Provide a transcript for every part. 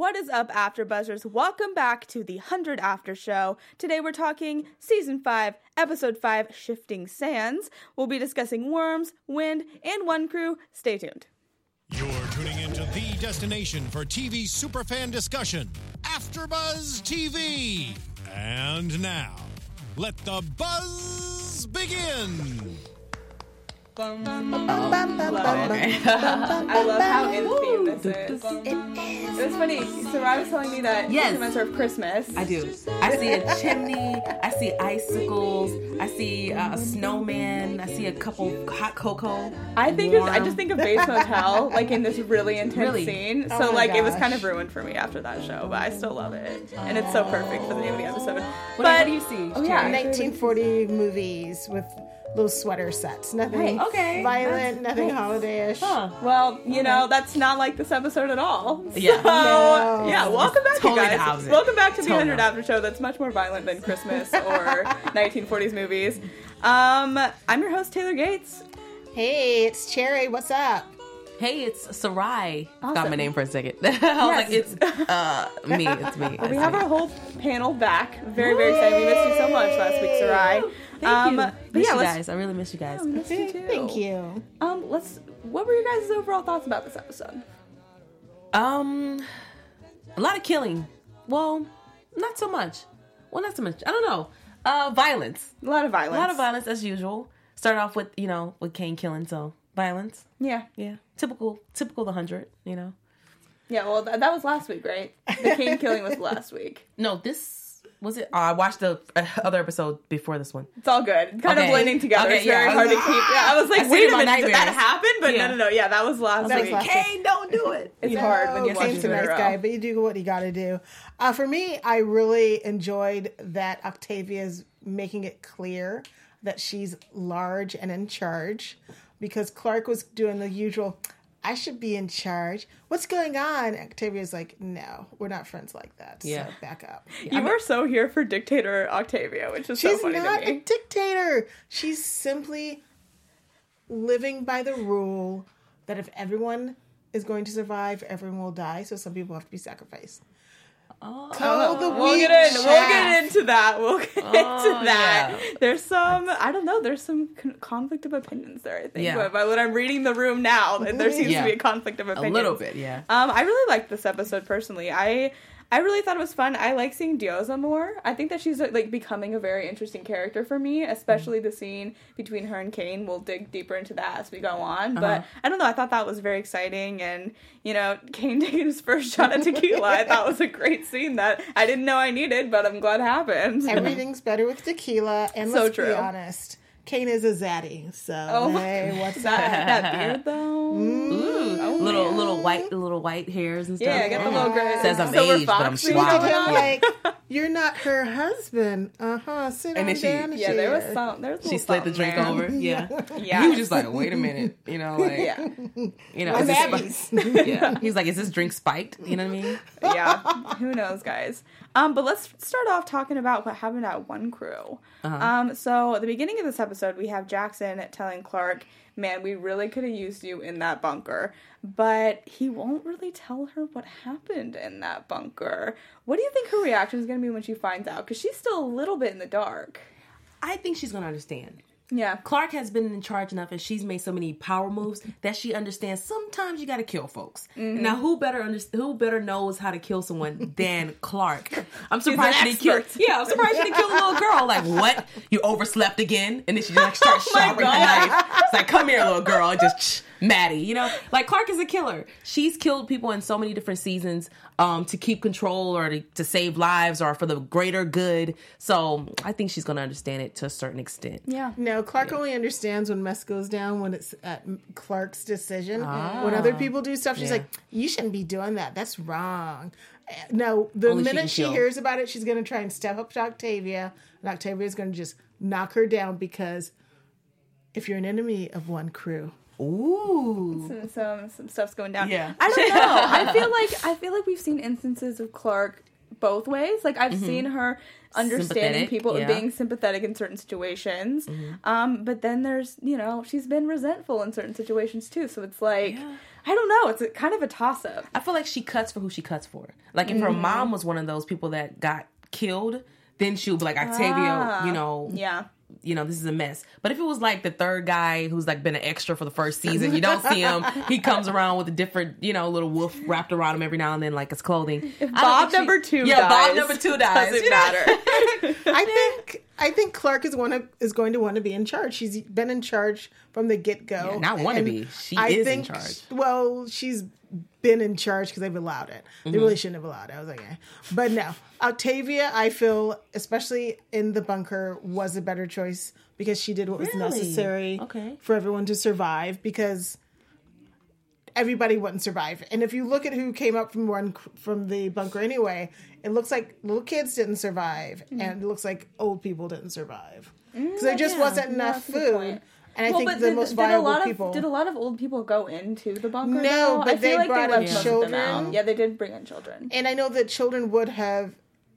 What is up, AfterBuzzers? Welcome back to the 100 After Show. Today we're talking Season 5, Episode 5, Shifting Sands. We'll be discussing worms, wind, and one crew. Stay tuned. You're tuning into the destination for TV superfan discussion, AfterBuzz TV. And now, let the buzz begin. Love it. I love how in theme this is. It was funny. So I was telling me that Yes. you reminds her of Christmas. I do. I see a chimney. I see icicles. I see a snowman. I see a couple hot cocoa. I just think of Bates Motel, like in this really intense scene. So my it was gosh. kind of ruined for me after that show, but I still love it, and it's so perfect for the name of the episode. What do you see? Oh yeah, 1940 movies with little sweater sets. Nothing Okay. violent, nothing holiday-ish. Huh. Well, you know, that's not like this episode at all. Yeah. So, No. yeah, welcome back, Totally you the guys. opposite. Welcome back to the Totally 100 After Show that's much more violent than Christmas or 1940s movies. I'm your host, Taylor Gates. Hey, it's Cherry. What's up? Hey, it's Sarai. Awesome. Got my name for a second. I was like, it's me. It's me. We have our whole panel back. Very, very excited. We missed you so much last week, Sarai. Thank you. But Miss yeah, you let's- guys. I really miss you guys. Oh, we missed you too. Thank you. What were your guys' overall thoughts about this episode? A lot of killing. Well, not so much. I don't know. Violence. A lot of violence. A lot of violence as usual. Start off with with Kane killing, so violence. Yeah. Yeah, typical the 100. Yeah, well, that was last week, right? The Kane killing was last week. No, this was it. I watched the other episode before this one. It's all good. Kind of Okay. blending together. Okay, it's very yeah, I hard was to like, keep. Yeah, I was like, I see wait it a in my minute, did that nightmares. happen? But Yeah. no. Yeah, that was last That was week. last Kane, don't do it. It's hard when you No, watch Kane's two a in a nice row. guy, but you do what you got to do. For me, I really enjoyed that Octavia's making it clear that she's large and in charge, because Clark was doing the usual, I should be in charge. What's going on? Octavia's like, no, we're not friends like that. Yeah. So back up. You were so here for dictator Octavia, which is so She's funny not to a me. dictator. She's simply living by the rule that if everyone is going to survive, everyone will die. So some people have to be sacrificed. Oh, We'll get into that. We'll get into that. yeah. There's some, I don't know, there's some conflict of opinions there, I think. Yeah. But by what I'm reading the room now, there seems Yeah. to be a conflict of a opinions. little bit, yeah. I really liked this episode personally. I really thought it was fun. I like seeing Diosa more. I think that she's like becoming a very interesting character for me, especially the scene between her and Kane. We'll dig deeper into that as we go on. But I don't know, I thought that was very exciting. And, Kane taking his first shot at tequila, I thought was a great scene that I didn't know I needed, but I'm glad happened. Everything's better with tequila. And So let's true. be honest, Kane is a zaddy. So, hey, what's that beard though? Ooh, little white hairs and stuff. Yeah, I got the little gray. Says I'm Silver aged, but I'm fox thing suave. going on. like, you're not her husband. Sit And on then down Yeah, there was chair. some. There was a She little slid the something drink there. over. Yeah. Yeah. He was just like, wait a minute. Yeah. Is this Abby's. yeah. He's like, is this drink spiked? You know what I mean? Yeah, who knows, guys. But let's start off talking about what happened at One Crew. So at the beginning of this episode, we have Jackson telling Clark, man, we really could have used you in that bunker. But he won't really tell her what happened in that bunker. What do you think her reaction is going to be when she finds out? Because she's still a little bit in the dark. I think she's going to understand. Yeah. Clark has been in charge enough and she's made so many power moves that she understands sometimes you got to kill folks. Now, who better knows how to kill someone than Clark? I'm surprised she didn't kill. expert. Yeah, I'm surprised she didn't kill the little girl. Like, what? You overslept again? And then she just starts sharpening the knife. It's like, come here, little girl. And just Maddie, like Clark is a killer. She's killed people in so many different seasons to keep control or to save lives or for the greater good. So I think she's going to understand it to a certain extent. Yeah. No, Clark only understands when mess goes down when it's at Clark's decision. When other people do stuff, she's like, you shouldn't be doing that. That's wrong. No, the Only she minute can she kill. hears about it, she's going to try and step up to Octavia. And Octavia's going to just knock her down because if you're an enemy of One Crew, Ooh. Some stuff's going down. Yeah. I don't know. I feel like we've seen instances of Clark both ways. Like I've seen her understanding Sympathetic, people and yeah. being sympathetic in certain situations. But then there's, she's been resentful in certain situations too. So it's like I don't know. It's kind of a toss-up. I feel like she cuts for who she cuts for. Like, if her mom was one of those people that got killed, then she would be like, Octavia, this is a mess. But if it was like the third guy who's like been an extra for the first season, you don't see him. He comes around with a different, little wolf wrapped around him every now and then, like his clothing. If Bob number 2 dies. Yeah, Bob number 2 dies. Doesn't matter. I think Clark is going to want to be in charge. She's been in charge from the get-go. Yeah, not want to be. She is in charge. Well, she's been in charge because they've allowed it. They really shouldn't have allowed it. I was like, But no. Octavia, I feel, especially in the bunker, was a better choice because she did what was necessary for everyone to survive, because everybody wouldn't survive. And if you look at who came up from the bunker anyway, it looks like little kids didn't survive, and it looks like old people didn't survive. Because there just wasn't enough food. And I think the most viable people... Did a lot of old people go into the bunker? No, but they brought in children. Yeah, they did bring in children. And I know that children would have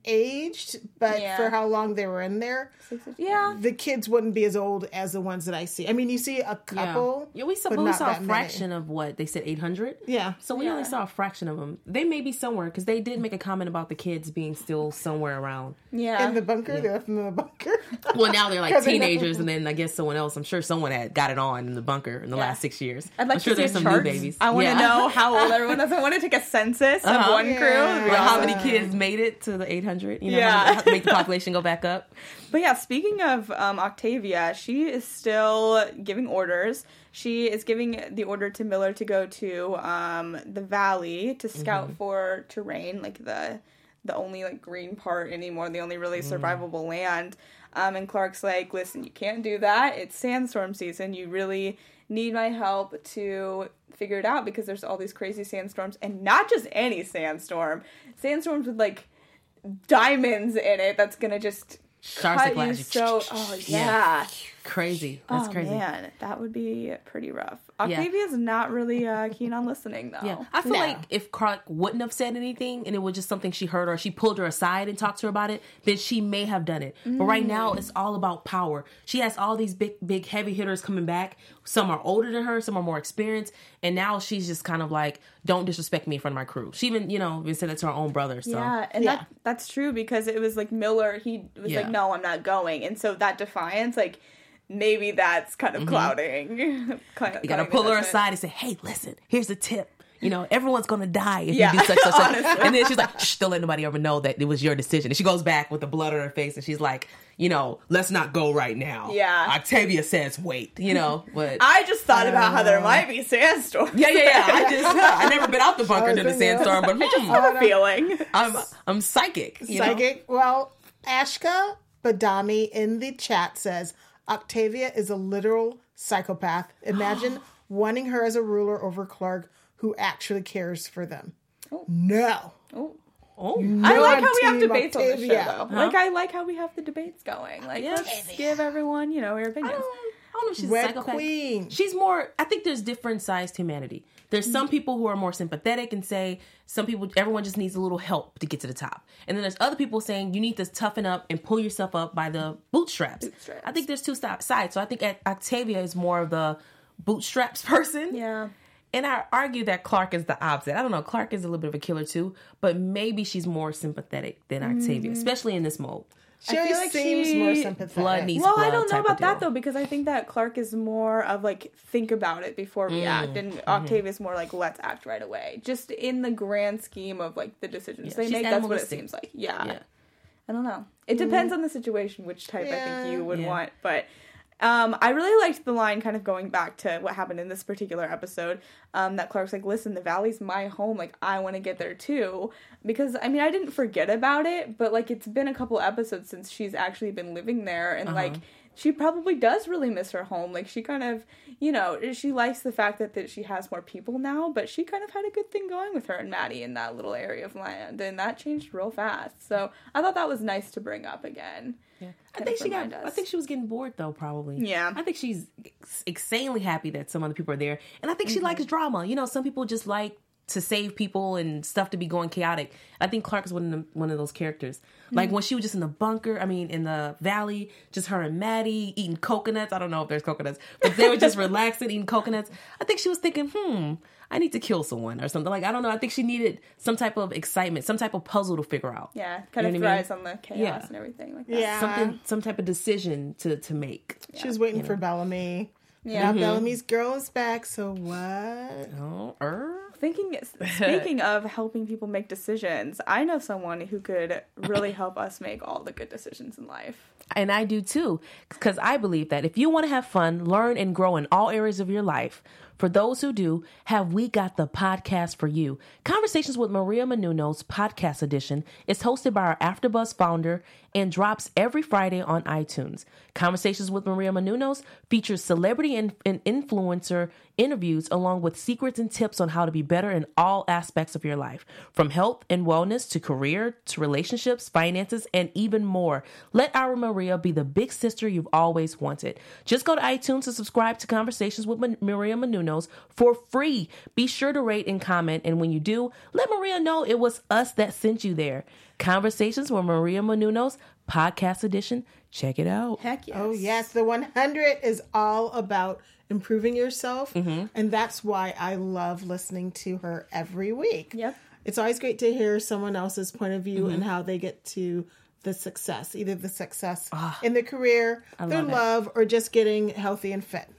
aged, but for how long they were in there, the kids wouldn't be as old as the ones that I see. I mean, you see a couple. Yeah, we saw a fraction of what they said, 800. Yeah, so we only saw a fraction of them. They may be somewhere, because they did make a comment about the kids being still somewhere around. Yeah, in the bunker. They left them in the bunker. Well, now they're like teenagers, and then I guess someone else. I'm sure someone had got it on in the bunker in the last 6 years. I'd like I'm sure to see there's some charts. new babies. I want to know how old everyone is. I want to take a census of one crew. Like how many kids made it to the 800? Make the population go back up. But yeah, speaking of Octavia, she is still giving orders. She is giving the order to Miller to go to the valley to scout for terrain, like the only like green part anymore, the only really survivable land. And Clark's like, listen, you can't do that. It's sandstorm season. You really need my help to figure it out, because there's all these crazy sandstorms, and not just any sandstorm. Sandstorms with like diamonds in it that's gonna just cut you so. Oh yeah. Crazy. That's crazy. Man, that would be pretty rough. Octavia's not really keen on listening, though. Yeah, I feel like if Clark wouldn't have said anything and it was just something she heard, or she pulled her aside and talked to her about it, then she may have done it. But right now, it's all about power. She has all these big heavy hitters coming back. Some are older than her, some are more experienced, and now she's just kind of like, don't disrespect me in front of my crew. She even, even said that to her own brother. So. Yeah, and that's true, because it was like Miller, he was like, no, I'm not going. And so that defiance, like, maybe that's kind of clouding. You gotta pull her aside and say, hey, listen, here's a tip. Everyone's gonna die if you do such. And then she's like, shh, don't let nobody ever know that it was your decision. And she goes back with the blood on her face, and she's like, let's not go right now. Yeah. Octavia says, wait, but I just thought about how there might be sandstorms. Yeah. I never been out the bunker during the sandstorm, but I just have a feeling. I'm psychic. Psychic. Well, Ashka Badami in the chat says, Octavia is a literal psychopath. Imagine wanting her as a ruler over Clark, who actually cares for them. Oh. No. Oh. I like how we have debates on this show, though. Huh? Like, I like how we have the debates going. Like, let's give everyone, your opinions. I don't know if she's Red a psychopath. Queen. She's more, I think there's different sides to humanity. There's some people who are more sympathetic and say, everyone just needs a little help to get to the top. And then there's other people saying you need to toughen up and pull yourself up by the bootstraps. I think there's two sides. So I think Octavia is more of the bootstraps person. Yeah. And I argue that Clark is the opposite. I don't know. Clark is a little bit of a killer too, but maybe she's more sympathetic than Octavia, especially in this mode. She always seems more sympathetic. Blood needs blood. I don't know about that though, because I think that Clark is more of like, think about it before we act, and Octavia's more like, let's act right away. Just in the grand scheme of like the decisions they make, that's what it seems like. Yeah. I don't know. It depends on the situation, which type I think you would want, but. I really liked the line, kind of going back to what happened in this particular episode, that Clark's like, listen, the valley's my home, like, I want to get there too, because, I mean, I didn't forget about it, but, like, it's been a couple episodes since she's actually been living there, and, like, she probably does really miss her home. Like, she kind of, she likes the fact that she has more people now, but she kind of had a good thing going with her and Maddie in that little area of land, and that changed real fast, so I thought that was nice to bring up again. Yeah. I think she was getting bored though, probably. Yeah. I think she's insanely happy that some other people are there. And I think she likes drama. Some people just like to save people and stuff to be going chaotic. I think Clark is one of those characters. Like when she was just in the bunker, in the valley, just her and Maddie eating coconuts. I don't know if there's coconuts, but they were just relaxing, eating coconuts. I think she was thinking, I need to kill someone or something. Like, I don't know. I think she needed some type of excitement, some type of puzzle to figure out. Yeah, kind of thrives on the chaos and everything like that. Yeah. Some type of decision to make. She was waiting for Bellamy. Yeah. Now Bellamy's girl is back, so what? Speaking of helping people make decisions, I know someone who could really help us make all the good decisions in life. And I do too, because I believe that if you want to have fun, learn, and grow in all areas of your life, for those who do, have we got the podcast for you. Conversations with Maria Menounos podcast edition is hosted by our AfterBuzz founder and drops every Friday on iTunes. Conversations with Maria Menounos features celebrity and influencer interviews along with secrets and tips on how to be better in all aspects of your life, from health and wellness to career to relationships, finances, and even more. Let our Maria be the big sister you've always wanted. Just go to iTunes to subscribe to Conversations with Maria Menounos for free. Be sure to rate and comment, and when you do, let Maria know it was us that sent you there. Conversations with Maria Menounos podcast edition. Check it out. Heck yes. Oh, yes. The 100 is all about improving yourself. And that's why I love listening to her every week. Yep. It's always great to hear someone else's point of view and how they get to the success, either the success in their career, their love, or just getting healthy and fit.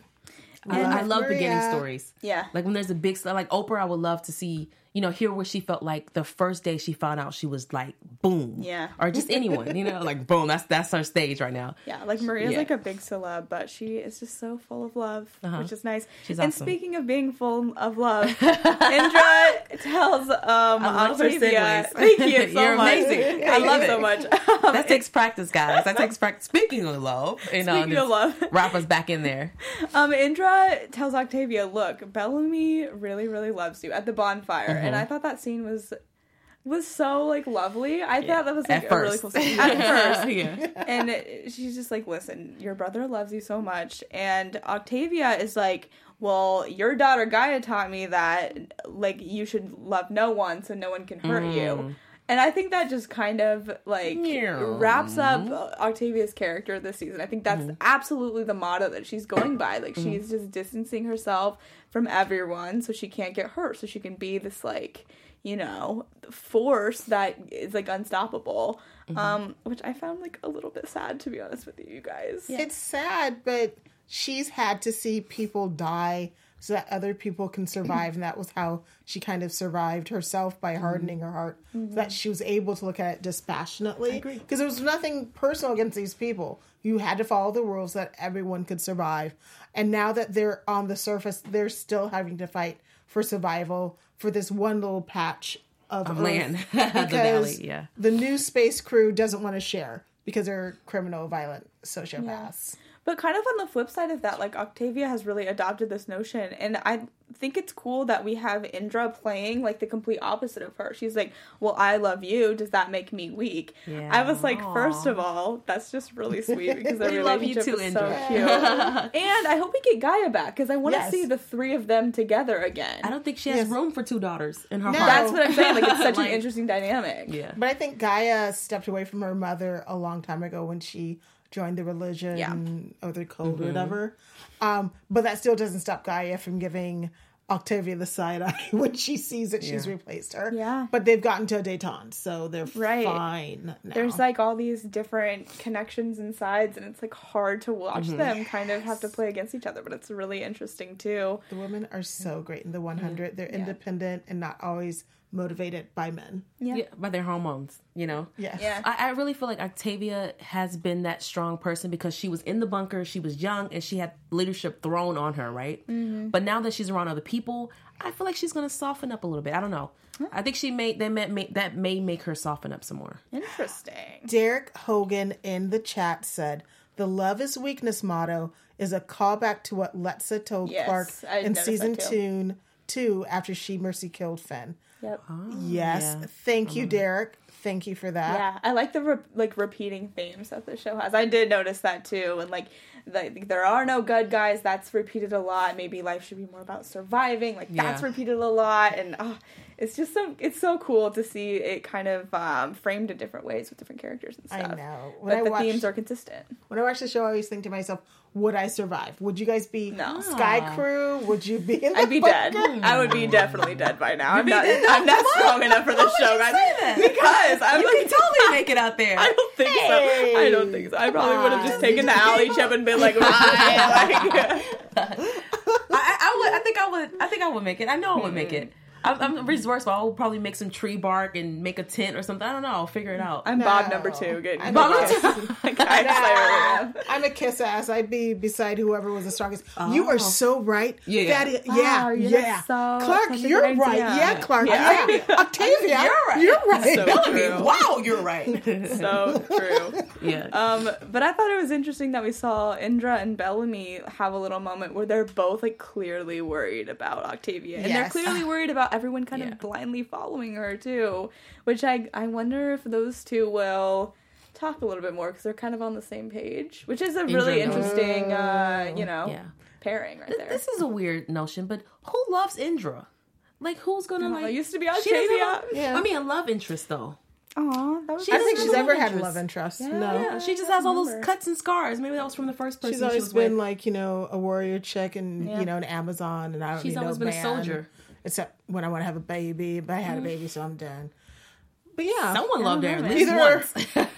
I love beginning stories. Yeah. Like when there's a big stuff, like Oprah, I would love to see, hear what she felt like the first day she found out she was like, boom. Yeah. Or just anyone, like boom, that's her stage right now. Yeah, like Maria's like a big celeb, but she is just so full of love, which is nice. She's and awesome. Speaking of being full of love, Indra tells Octavia. Thank you so You're much. amazing. I love it so much. That takes practice, guys. That takes practice. Speaking of love, Speaking of love, wrap us back in there. Indra tells Octavia, "Look, Bellamy really, really loves you" at the bonfire, and I thought that scene was so like lovely. I thought that was like a really cool scene at first. And she's just like, "Listen, your brother loves you so much," and Octavia is like, "Well, your daughter Gaia taught me that like you should love no one, so no one can hurt you." And I think that just kind of like wraps up Octavia's character this season. I think that's absolutely the motto that she's going by. Like she's just distancing herself from everyone so she can't get hurt, so she can be this like, force that is like unstoppable. Which I found like a little bit sad, to be honest with you guys. Yeah. It's sad, but she's had to see people die so that other people can survive, and that was how she kind of survived herself, by hardening her heart, so that she was able to look at it dispassionately. Because there was nothing personal against these people. You had to follow the rules that everyone could survive. And now that they're on the surface, they're still having to fight for survival for this one little patch of land. Because the valley, the new space crew doesn't want to share because they're criminal, violent sociopaths. But kind of on the flip side of that, like Octavia has really adopted this notion, and I think it's cool that we have Indra playing like the complete opposite of her. She's like, "Well, I love you. Does that make me weak?" Yeah. I was like, first of all, that's just really sweet because their relationship love you too, is so Indra. cute. And I hope we get Gaia back because I want to see the three of them together again. I don't think she has room for two daughters in her heart. That's what I'm saying. Like it's such an interesting dynamic. Yeah. But I think Gaia stepped away from her mother a long time ago when she joined the religion or the code or whatever. But that still doesn't stop Gaia from giving Octavia the side eye when she sees that she's replaced her. Yeah. But they've gotten to a détente, so they're fine now. There's like all these different connections and sides, and it's like hard to watch them kind of have to play against each other, but it's really interesting too. The women are so great in the 100. They're independent and not always motivated by men. Yeah, by their hormones, Yes. Yeah. I really feel like Octavia has been that strong person because she was in the bunker, she was young, and she had leadership thrown on her, right? But now that she's around other people, I feel like she's going to soften up a little bit. I don't know. I think that may make her soften up some more. Interesting. Derek Hogan in the chat said, "The love is weakness motto is a callback to what Letza told Clark in season 2 after she mercy killed Finn." Yep. Yes. Thank you, Derek. thank you for that. Yeah, I like the repeating themes that the show has. I did notice that too, and like there are no good guys. That's repeated a lot. Maybe life should be more about surviving. Like that's repeated a lot, and it's just so cool to see it kind of framed in different ways with different characters and stuff. I know. But the themes are consistent. When I watch the show, I always think to myself, would I survive? Would you guys be Sky Crew? Would you be in the I'd be dead. I would be definitely dead by now. I'm not strong enough for the show, guys. Because I'm you can totally make it out there. I don't think so. I don't think so. I probably would have just taken the alley chip and been like, I think I would make it. I know I would make it. I'm resourceful. I'll probably make some tree bark and make a tent or something. I don't know. I'll figure it out. I'm Bob number 2. I'm a kiss ass. I'd be beside whoever was the strongest. Oh. You are so right. Yeah. Clark, you're right. Yeah, Clark. Yeah. Octavia, you're right. So true. Wow, you're right. So true. Yeah. But I thought it was interesting that we saw Indra and Bellamy have a little moment where they're both like clearly worried about Octavia, and they're clearly worried about everyone kind of blindly following her too, which I wonder if those two will talk a little bit more because they're kind of on the same page, which is a really interesting pairing right there. This is a weird notion, but who loves Indra? Like, who's gonna it used to be Octavia. I mean, a love interest though. Aw, that was I don't think she's ever had a love interest. No. Yeah, she just has all those cuts and scars. Maybe that was from the first person she's always was been with. like, a warrior chick and, an Amazon and I don't She's always been a soldier. Except when I want to have a baby. But I had a baby, so I'm done. But yeah. Someone loved her at least once.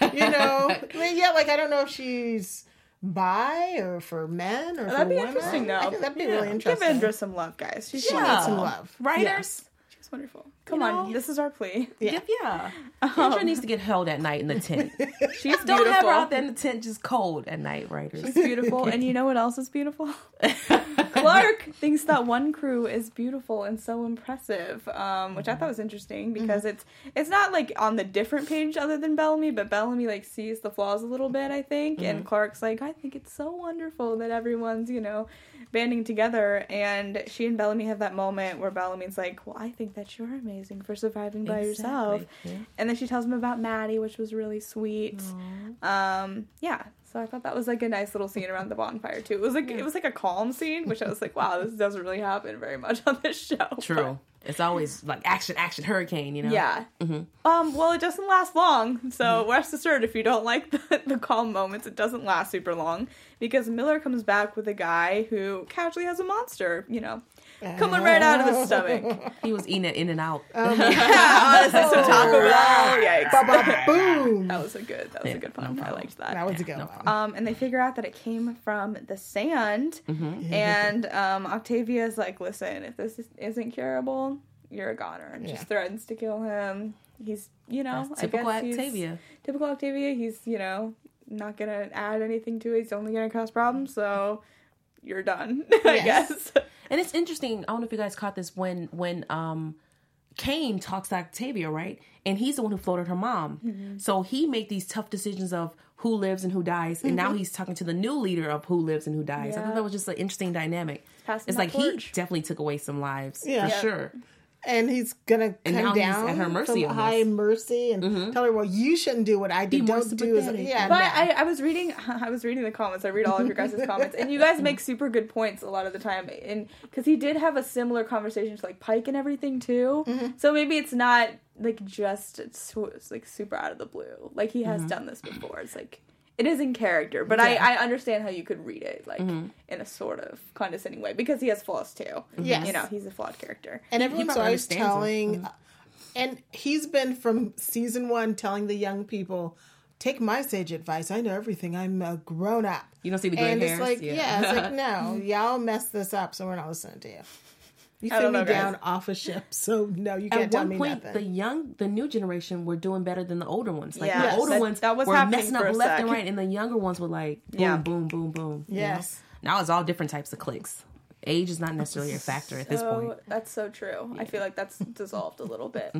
I don't know if she's bi or for men or that'd for be women. interesting, though. I think that'd be really interesting. Give Indra some love, guys. She needs some love. Writers. She's wonderful. Come on, this is our plea. Yeah. Indra needs to get held at night in the tent. She's Don't beautiful. have her out there in the tent just cold at night, writers. She's beautiful, and you know what else is beautiful? Clark thinks that one crew is beautiful and so impressive, which I thought was interesting because it's not like on the different page other than Bellamy, but Bellamy like sees the flaws a little bit, I think, and Clark's like, I think it's so wonderful that everyone's banding together, and she and Bellamy have that moment where Bellamy's like, well, I think that you're amazing for surviving by yourself, and then she tells him about Maddie, which was really sweet. So I thought that was like a nice little scene around the bonfire too. It was like a calm scene, which I was like, wow, this doesn't really happen very much on this show. True. It's always like action, hurricane, Yeah. Well, it doesn't last long, so rest assured if you don't like the calm moments, it doesn't last super long, because Miller comes back with a guy who casually has a monster, coming right out of his stomach. He was eating it in and out. Honestly, some Taco Bell. Yikes. Boom. That was a good pun. I liked that. That was a good one. And they figure out that it came from the sand, and Octavia's like, listen, if this isn't curable, you're a goner, and just threatens to kill him. He's, That's typical Octavia. Typical Octavia. He's, not gonna add anything to it. He's only gonna cause problems, so you're done, I guess. And it's interesting, I don't know if you guys caught this, when Kane talks to Octavia, right? And he's the one who floated her mom. So he made these tough decisions of who lives and who dies, and now he's talking to the new leader of who lives and who dies. I thought that was just an interesting dynamic. It's like he definitely took away some lives, for sure. And he's gonna come down at her mercy, from high mercy, and tell her, "Well, you shouldn't do what I did. Don't do as But I was reading the comments. I read all of your guys' comments, and you guys make super good points a lot of the time. And because he did have a similar conversation to like Pike and everything too, so maybe it's not like just it's like super out of the blue. Like he has done this before. It's like. It is in character, but I understand how you could read it, like, in a sort of condescending way, because he has flaws, too. Yes. He's a flawed character. And everyone's always telling, and he's been from season 1 telling the young people, take my sage advice, I know everything, I'm a grown up. You don't see the gray hairs? And it's like, it's like, no, y'all messed this up, so we're not listening to you. You threw me down off a ship, so no, you can't tell me nothing. At one point, the new generation were doing better than the older ones. Like the older ones that was were messing up left and right, and the younger ones were like boom, boom, boom, boom. Yes. Now it's all different types of cliques. Age is not necessarily a factor at this point. That's so true. Yeah. I feel like that's dissolved a little bit.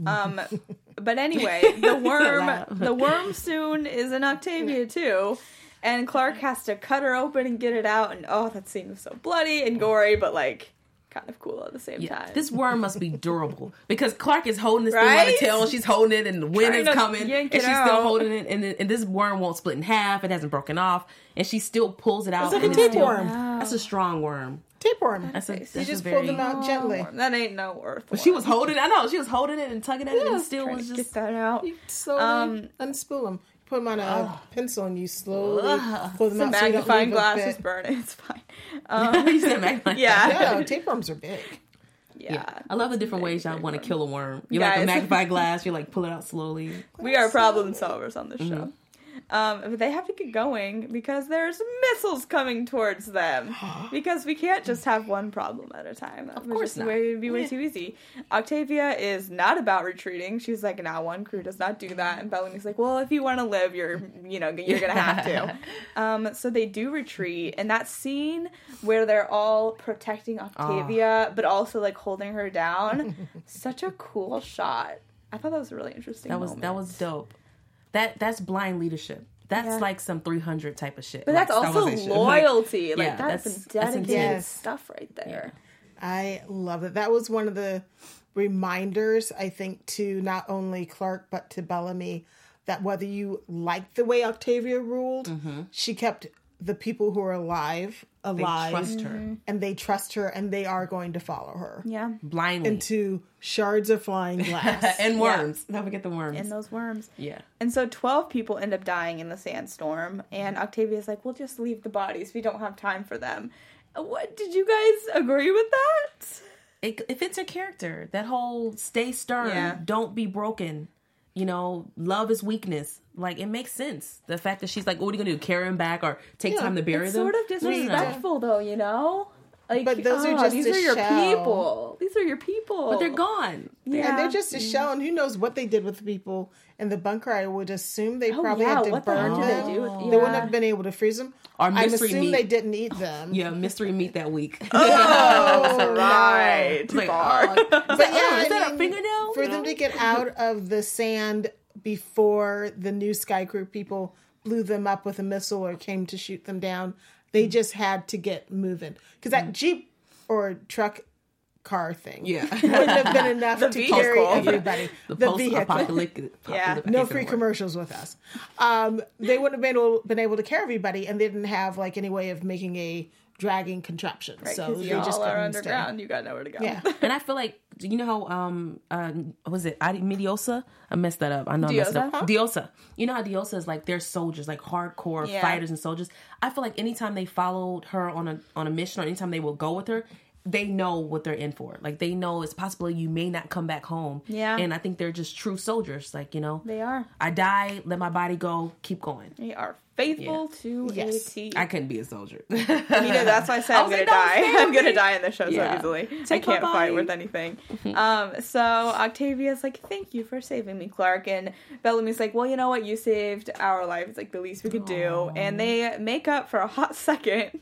But anyway, the worm soon is in Octavia too. And Clark has to cut her open and get it out. And that scene was so bloody and gory, but like kind of cool at the same time. This worm must be durable because Clark is holding this thing by the Right? tail. She's holding it, and the wind Trying is to coming, and yank she's it still out. holding it. And this worm won't split in half. It hasn't broken off, and she still pulls it out. It's like and a tapeworm. That's a strong worm. Tapeworm. That's a. You That's You a just very, pull them out gently. That ain't no earthworm. She was holding. I know she was holding it and tugging at it, and it still Trying was to just. get that out. You slowly unspool them. Put them on a pencil and you slowly pull them The out. So you don't magnifying leave a glass bit. is burning. It's fine. You said magnifying. Yeah. No, tapeworms are big. Yeah. I love the different ways y'all want to kill a worm. You like a Guys. magnifying glass. You like pull it out slowly. We are problem solvers on this Mm-hmm. show. But they have to get going because there's missiles coming towards them. Because we can't just have one problem at a time. That would course just not. be way too easy. Octavia is not about retreating. She's like, "Nah, one crew does not do that." And Bellamy's like, "Well, if you want to live, you're gonna have to." So they do retreat, and that scene where they're all protecting Octavia, but also like holding her down, such a cool shot. I thought that was a really interesting. That was dope. That's blind leadership. That's Yeah. like some 300 type of shit. But like that's also stabilization. loyalty. Like, yeah, that's that's some dedicated intense. stuff right there. I love it. That was one of the reminders, I think, to not only Clark, but to Bellamy, that whether you liked the way Octavia ruled, she kept the people who are alive, They trust her and they trust her, and they are going to follow her Yeah. blindly. into shards of flying glass. And worms. Don't forget the worms. And those worms. Yeah. And so 12 people end up dying in the sandstorm. And Octavia's like, we'll just leave the bodies. We don't have time for them. What? Did you guys agree with that? It fits her character. That whole stay stern, Yeah. don't be broken. You know, love is weakness. Like, it makes sense. The fact that she's like, what are you going to do? Carry them back or take time to bury It's them? sort of disrespectful, though, you know? Like, But those are just these a are your shell. people. These are your people. But they're gone. Yeah. And they're just a shell, and who knows what they did with the people in the bunker. I would assume they probably yeah, had to what the burn heck did them. they do with- They wouldn't yeah. have been able to freeze them. Or I'm mystery assuming meat. they didn't eat them. Yeah, mystery meat that week. Oh, right. It's like, Bar. oh, But yeah, is that I a mean, fingernail? for them to get out of the sand before the new Sky Crew people blew them up with a missile or came to shoot them down, they just had to get moving. Because that Jeep or truck car thing Yeah. wouldn't have been enough to vehicle. carry Yeah. everybody. The The vehicle. post-apocalyptic. Yeah. No free commercials with us. They wouldn't have been able to carry everybody, and they didn't have like any way of making a dragging contraption. Right, So 'cause they you just all are couldn't underground. You got nowhere to go. Oh, Yeah. And I feel like, you know how, was it Mediosa? I messed that up. I know I messed it up. Diosa? Diosa. You know how Diosa is like, they're soldiers, like hardcore Yeah. fighters and soldiers. I feel like anytime they followed her on a mission or anytime they will go with her, they know what they're in for. Like, they know it's possible you may not come back home. Yeah. And I think they're just true soldiers. Like, you know, They are. I die, let my body go, keep going. They are faithful to Yes. a T. I couldn't be a soldier. You know, that's why I said I'm was gonna like, "Don't die. stay I'm with gonna me." die in the show Yeah. so easily. Take I my can't fight body. with anything. So Octavia's like, "Thank you for saving me, Clark." And Bellamy's like, "Well, you know what? You saved our lives. Like the least we could do." And they make up for a hot second.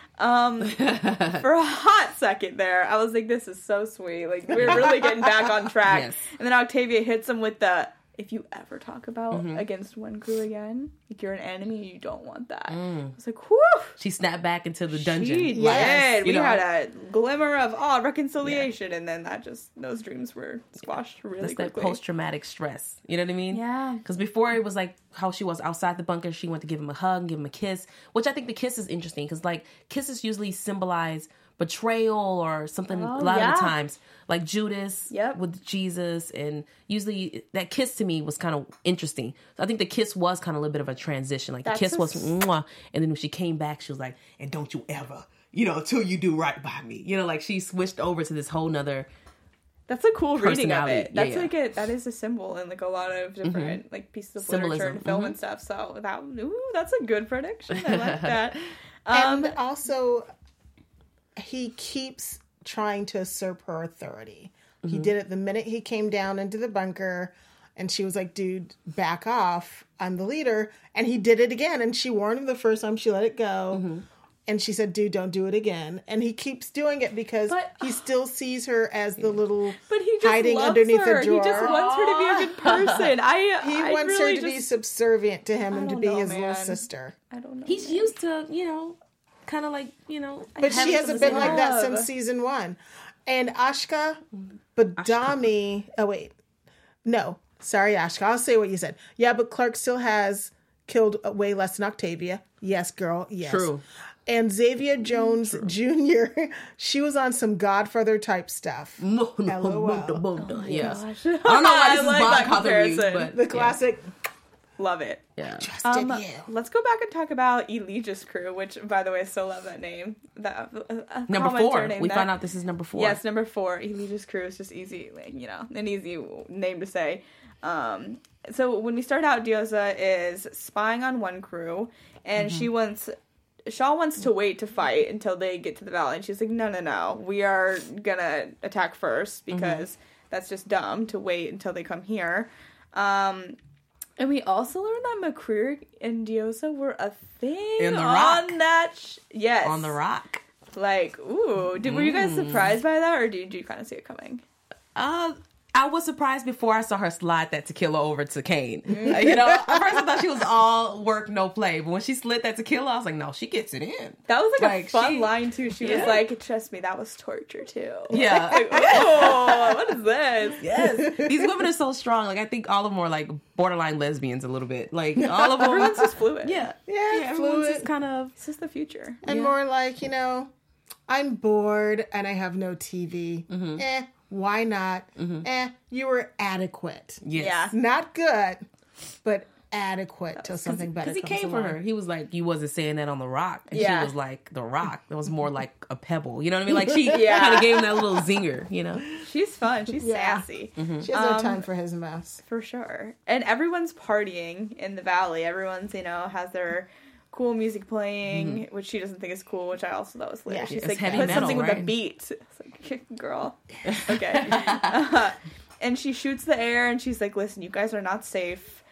For a hot second there, I was like, "This is so sweet. Like we're really getting back on track." Yes. And then Octavia hits him with the, "If you ever talk about against one crew again, like you're an enemy, you don't want that." I was like, "Whew." She snapped back into the dungeon. She Yes. did. You We know, had a glimmer of reconciliation, and then those dreams were squashed really That's that quickly. post-traumatic stress. You know what I mean? Yeah. Because before it was like how she was outside the bunker, she went to give him a hug, give him a kiss, which I think the kiss is interesting because like kisses usually symbolize betrayal or something a lot of the times. Like Judas Yep. with Jesus, and usually that kiss to me was kind of interesting. So I think the kiss was kind of a little bit of a transition. Like the That's kiss a was mwah, and then when she came back, she was like, "And don't you ever, you know, till you do right by me." You know, like she switched over to this whole nother. That's a cool reading of Personality. it. That's Yeah, like that is a symbol in like a lot of different like pieces of literature Symbolism. and film and stuff. So that's a good prediction. I like that. And also, he keeps trying to usurp her authority. He did it the minute he came down into the bunker, and she was like, "Dude, back off. I'm the leader." And he did it again, and she warned him the first time she let it go. And she said, "Dude, don't do it again." And he keeps doing it because But- he still sees her as the little But he just hiding loves underneath her. a drawer. He just wants her to be a good person. He wants her to be subservient to him and to don't be know, his little man. sister. I don't know. He's used to, you know, kind of like, But she hasn't been like that love. since season 1. And Ashka Badami. Oh, wait. No. Sorry, Ashka. I'll say what you said. Yeah, but Clark still has killed way less than Octavia. Yes, girl. Yes. True. And Xavier Jones Jr., she was on some Godfather type stuff. No, LOL. yeah. Gosh. I don't know why this is like Bob that Cother used, comparison. but The classic, Love it. yeah. trusted you. Let's go back and talk about Elijah's crew, which, by the way, I still love that name. That Number commenter 4. named We that. found out this is number 4. Yes, number 4. Elijah's crew is just easy, an easy name to say. So when we start out, Diosa is spying on one crew, and Shaw wants to wait to fight until they get to the valley, and she's like, no, we are gonna attack first, because that's just dumb to wait until they come here. And we also learned that McCreary and Diosa were a thing In the Rock. on that. Yes, On the Rock. Like, ooh, were you guys surprised by that, or did you kind of see it coming? I was surprised before I saw her slide that tequila over to Kane. At first I thought she was all work, no play. But when she slid that tequila, I was like, no, she gets it in. That was like a fun she- line too. She was like, "Trust me, that was torture too." Yeah. Like, oh, what is this? Yes. These women are so strong. Like, I think all of them are like borderline lesbians a little bit. Like, all of them. Everyone's just fluid. Yeah. Yeah, Everyone's fluid. just kind of. This is the future. And more like, I'm bored and I have no TV. Why not? You were adequate. Yes. Yeah. Not good, but adequate till something better Because he comes came along. for her. He was like, you wasn't saying that on the Rock. And Yeah. she was like, the Rock. That was more like a pebble. You know what I mean? Like, she Yeah. kind of gave him that little zinger, She's fun. She's Yeah. sassy. She has no time for his mess. For sure. And everyone's partying in the valley. Everyone's, has their cool music playing, which she doesn't think is cool, which I also thought was lit. Yeah. She's It's like, heavy put metal, something with a right? beat. It's like, girl. Okay. And she shoots the air and she's like, listen, you guys are not safe.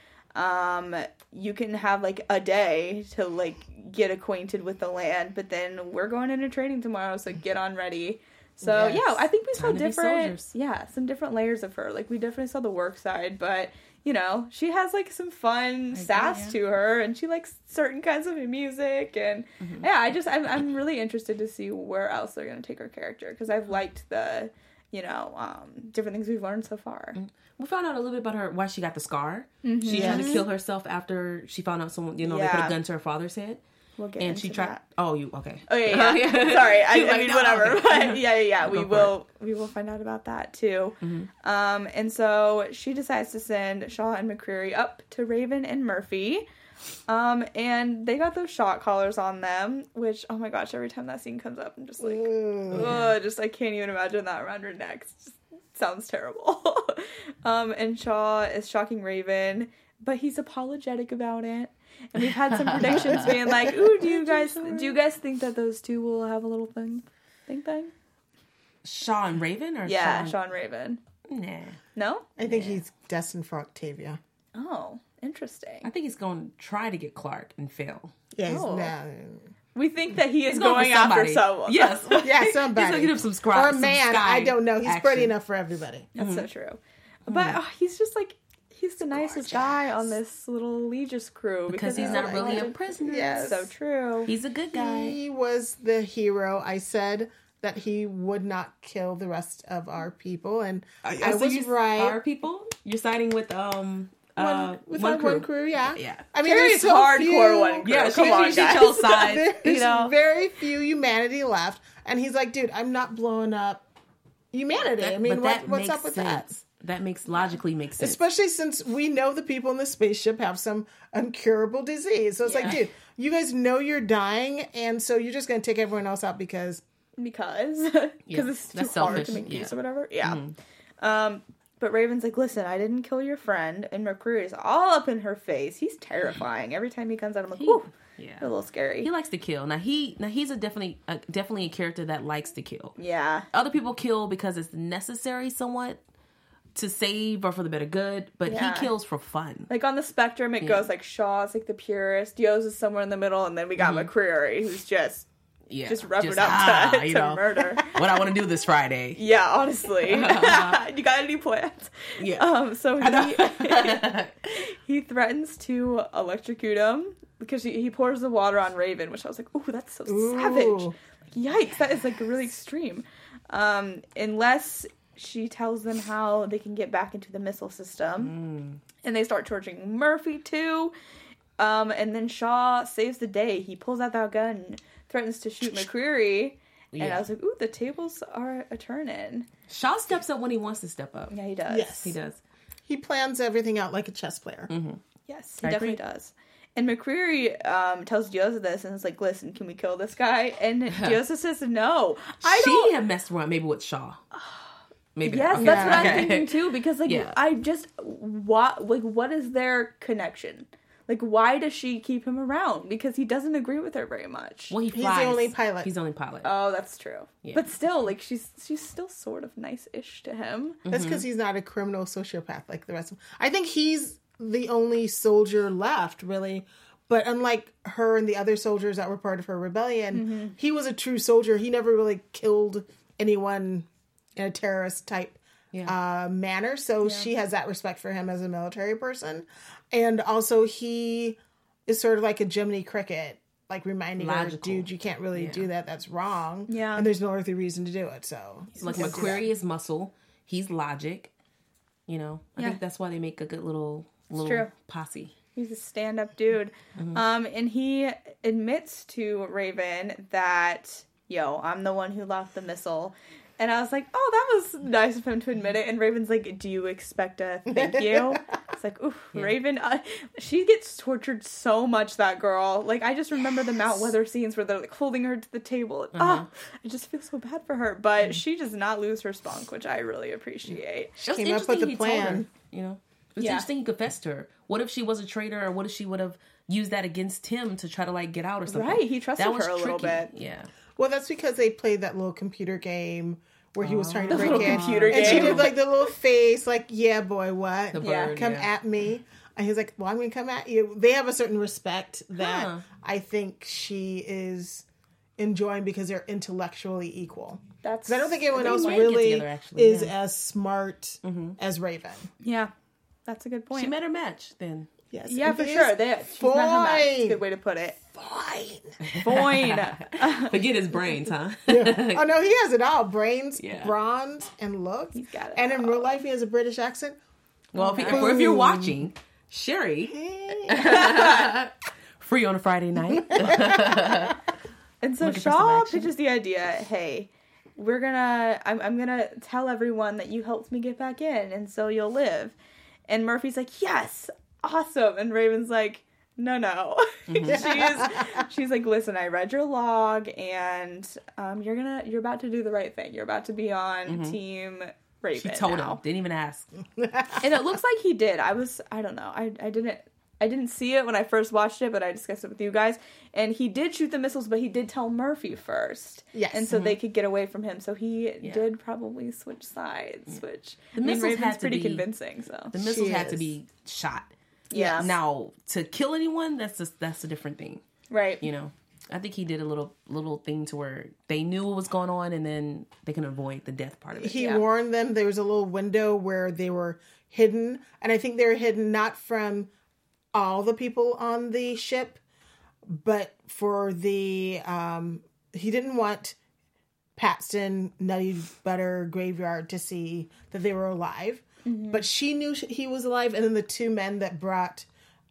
You can have like a day to like get acquainted with the land, but then we're going into training tomorrow, so get on ready. So Yes. yeah, I think we saw Time to be different, soldiers. some different layers of her. Like we definitely saw the work side, but she has like some fun sass to her, and she likes certain kinds of music, and I'm really interested to see where else they're gonna take her character, because I've liked the different things we've learned so far. We found out a little bit about her, why she got the scar. She tried to kill herself after she found out someone, they put Yeah. a gun to her father's head. We'll get And into she tried. that. Oh, you okay? Oh yeah. Sorry, She was I like, mean no, whatever. okay. But yeah. We Go for will find out about that too. And so she decides to send Shaw and McCreary up to Raven and Murphy. And they got those shot collars on them, which, oh my gosh, every time that scene comes up, I'm just like, I can't even imagine that around her neck. It just sounds terrible. And Shaw is shocking Raven, but he's apologetic about it. And we've had some predictions being like, ooh, do you guys think that those two will have a little thing? Shaw and Raven, or Yeah, Shaw? Shaw and Raven. Nah. No? I think he's destined for Octavia. Oh, interesting. I think he's going to try to get Clark and fail. Yeah, he's Oh. no. We think that he is He's going going for after somebody. someone. Yes. Yeah, He's somebody. looking up some Or a man, I don't know. He's pretty enough for everybody. That's so true. But he's just like, he's the nicest guy on this little Legis crew. Because he's not really a prisoner. Yes. So true. He's a good guy. He was the hero. I said that he would not kill the rest of our people, and I So was you- right. Our people? You're siding with With our one crew, yeah. Yeah. I mean, Carrie's there's so hardcore few, one crew. Yeah, Come on, she guys. chose sides. There's very few humanity left, and he's like, dude, I'm not blowing up humanity. I mean, But that what's makes up with that? sense. That logically makes sense. Especially since we know the people in the spaceship have some incurable disease. So it's like, dude, you guys know you're dying, and so you're just going to take everyone else out because... Because Yeah, it's too that's hard selfish, to make yeah. peace or whatever. Yeah. But Raven's like, listen, I didn't kill your friend. And McCreary is all up in her face. He's terrifying. Every time he comes out, I'm like, whew. Yeah. A little scary. He likes to kill. Now he's definitely a character that likes to kill. Yeah. Other people kill because it's necessary somewhat to save or for the better good, but Yeah. he kills for fun. Like on the spectrum, it goes like Shaw's like the purest, Dios is somewhere in the middle, and then we got McCreary, who's just Yeah. revving up to, you to know, murder. what I want to do this Friday. Yeah, honestly. You got any plans? Yeah. So he threatens to electrocute him because he pours the water on Raven, which I was like, ooh, that's so savage. Like, yikes, that is like really extreme. Unless she tells them how they can get back into the missile system. And they start torturing Murphy too. And then Shaw saves the day. He pulls out that gun and threatens to shoot McCreary. Yeah. And I was like, ooh, the tables are a-turning. Shaw steps up when he wants to step up. Yeah, he does. Yes. He does. He plans everything out like a chess player. Yes, he definitely does. And McCreary tells Diosa this, and it's like, listen, can we kill this guy? And Diosa says, no. She had messed around maybe with Shaw. Maybe. Yes, Okay. that's what I'm thinking too, because like, what is their connection? Like, why does she keep him around? Because he doesn't agree with her very much. Well, He's the only pilot. He's the only pilot. Oh, that's true. Yeah. But still, like, she's still sort of nice-ish to him. That's because he's not a criminal sociopath like the rest of them. I think he's the only soldier left, really. But unlike her and the other soldiers that were part of her rebellion, he was a true soldier. He never really killed anyone in a terrorist type manner. So she has that respect for him as a military person. And also he is sort of like a Jiminy Cricket, like reminding her, dude, you can't really do that. That's wrong. Yeah. And there's no earthly reason to do it. So Like McQuarrie is muscle. He's logic. You know, I think that's why they make a good little posse. He's a stand-up dude. And he admits to Raven that, I'm the one who locked the missile. And I was like, oh, that was nice of him to admit it. And Raven's like, do you expect a thank you? It's like, ooh, Raven, she gets tortured so much, that girl. Like, I just remember the Mount Weather scenes where they're like holding her to the table. And, I just feel so bad for her. But she does not lose her spunk, which I really appreciate. she came up with a plan. You know, it's interesting he confessed to her. What if she was a traitor, or what if she would have used that against him to try to like get out or something? Right, he trusted her a little bit. Yeah. Well, that's because they played that little computer game where he was trying to break in. Computer and game. she did like the little face, like, yeah, boy, what? The bird, come at me. And he's like, well, I'm going to come at you. They have a certain respect that I think she is enjoying because they're intellectually equal. Because I don't think anyone else really is as smart as Raven. Yeah, that's a good point. She met her match then. Yes, yeah, for sure. She's not her match. That's a good way to put it. Fine. Forget his brains, huh? Oh, no, he has it all. Brains, bronze, and looks. He's got it and in real life, he has a British accent. Well, if you're watching, Sherry, free on a Friday night. And so Shaw pitches the idea, hey, I'm gonna tell everyone that you helped me get back in, and so you'll live. And Murphy's like, yes, awesome. And Raven's like, no. She's like, listen, I read your log, and you're about to do the right thing. You're about to be on Team Raven. She told him, didn't even ask. And it looks like he did. I don't know. I didn't see it when I first watched it, but I discussed it with you guys. And he did shoot the missiles, but he did tell Murphy first. Yes. And so they could get away from him. So he did probably switch sides, which the missiles Raven's had to pretty be convincing. So the missiles had to be shot. Yeah. Now to kill anyone, that's a different thing, right? You know, I think he did a little thing to where they knew what was going on, and then they can avoid the death part of it. He warned them. There was a little window where they were hidden, and I think they were hidden not from all the people on the ship, but for the he didn't want Paxton, Nutty Butter, Graveyard to see that they were alive. But she knew he was alive, and then the two men that brought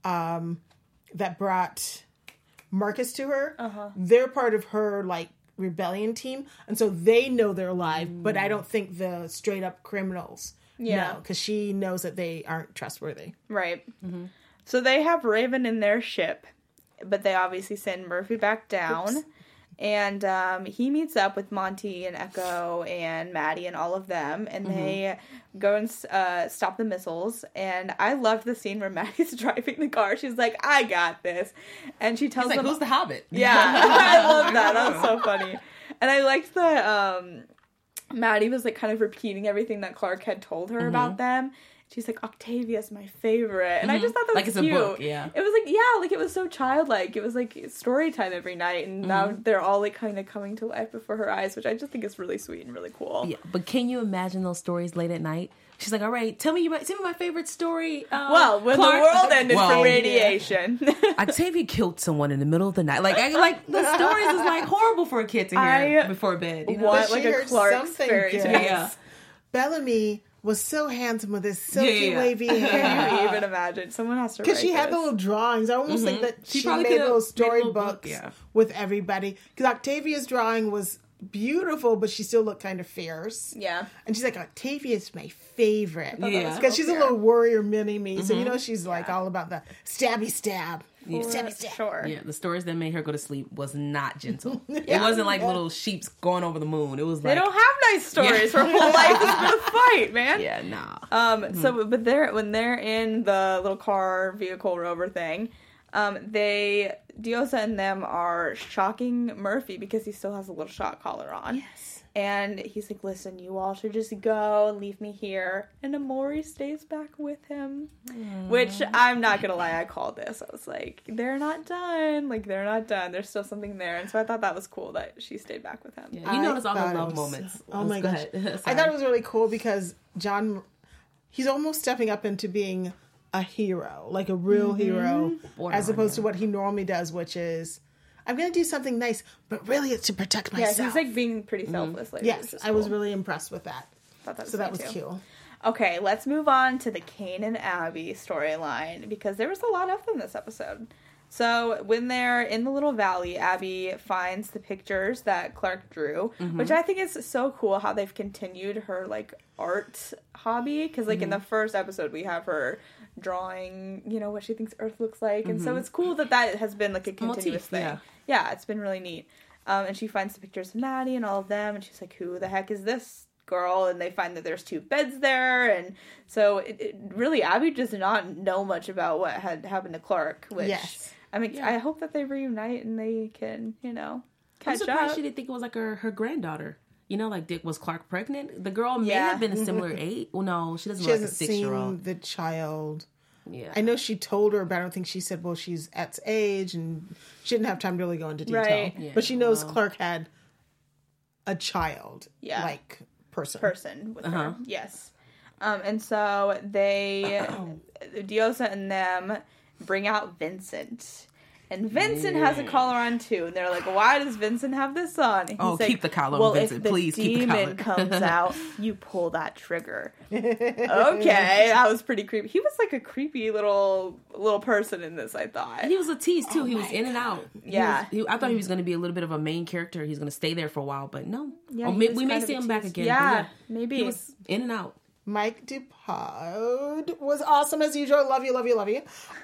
Marcus to her, they're part of her like rebellion team, and so they know they're alive. But I don't think the straight up criminals know, because she knows that they aren't trustworthy. Right. So they have Raven in their ship, but they obviously send Murphy back down. Oops. And he meets up with Monty and Echo and Maddie and all of them, and they go and stop the missiles. And I loved the scene where Maddie's driving the car. She's like, I got this. And she tells them... who's the Hobbit? Yeah, I love that. That was so funny. And I liked the... Maddie was like kind of repeating everything that Clark had told her about them. She's like, Octavia's my favorite. And I just thought that was like it's cute. A book, yeah. It was like, like it was so childlike. It was like story time every night. And now they're all like kind of coming to life before her eyes, which I just think is really sweet and really cool. Yeah, but can you imagine those stories late at night She's like, all right, tell me my favorite story. Well, when Clark. the world ended Well, for radiation. Octavia killed someone in the middle of the night. Like the stories is like horrible for a kid to hear before bed. You know? Want But like she a heard Clark's something fairy good. tale. Yeah. Bellamy was so handsome with his silky, wavy Can hair. you even imagine? Someone has to write Because she had this. the little drawings. I almost think that She she probably made could've little made a little book, storybooks yeah. with everybody. Because Octavia's drawing was beautiful, but she still looked kind of fierce. Yeah. And she's like, Octavia's my favorite. Yeah. Because she's a fair. little warrior mini-me. So, you know, she's like all about the stabby stab. Stabby stab. Sure. Yeah, the stories that made her go to sleep was not gentle. It wasn't like little sheeps going over the moon. It was They like don't have nice stories. Her whole life has been a fight, man. yeah, nah. So, but when they're in the little car vehicle rover thing, Diosa and them are shocking Murphy because he still has a little shock collar on. Yes. And he's like, listen, you all should just go and leave me here. And Amori stays back with him. Which, I'm not going to lie, I called this. I was like, they're not done. Like, they're not done. There's still something there. And so I thought that was cool that she stayed back with him. Yeah, you notice all the thought it love was- moments. Oh my Go gosh. ahead. I thought it was really cool because John, he's almost stepping up into being a hero, like a real hero, Borderline, as opposed to yeah. what he normally does, which is, I'm going to do something nice, but really it's to protect Yeah, myself. he's like being pretty selfless. Like, Yes, I was really impressed with that. So that was cute. cute. Okay, let's move on to the Kane and Abby storyline because there was a lot of them this episode. So when they're in the little valley, Abby finds the pictures that Clark drew, which I think is so cool how they've continued her like art hobby. Because like in the first episode, we have her drawing, you know, what she thinks Earth looks like, and so it's cool that has been like a continuous Motif, thing. Yeah, it's been really neat. And she finds the pictures of Maddie and all of them, and she's like, "Who the heck is this girl?" And they find that there's 2 beds there, and so it really Abby does not know much about what had happened to Clark. Which Yes. I mean, I hope that they reunite and they can, you know, I'm catch surprised up. she didn't think it was like her granddaughter. You know, like was Clark pregnant? The girl may Yeah. have been a similar age. Well, no, she doesn't She look like a hasn't 6-year-old. seen the child. Yeah, I know she told her, but I don't think she said, well, she's at age, and she didn't have time to really go into detail. Right. Yeah, But she knows Clark had a child, Yeah. like, person. With her. Yes. And so Diosa and them bring out Vincent. And Vincent has a collar on too. And they're like, why does Vincent have this on? And he's Oh, like, keep the collar on, well, Vincent. if the Please keep the demon collar." comes out, you pull that trigger. Okay, that was pretty creepy. He was like a creepy little person in this, I thought. he was a tease too. He was in and out. Yeah. I thought he was going to be a little bit of a main character. He's going to stay there for a while, but no. Yeah, Or he we was may kind of see a him back tease. again. Yeah, but maybe. he was in and out. Mike DuPod was awesome as usual. Love you, love you, love you.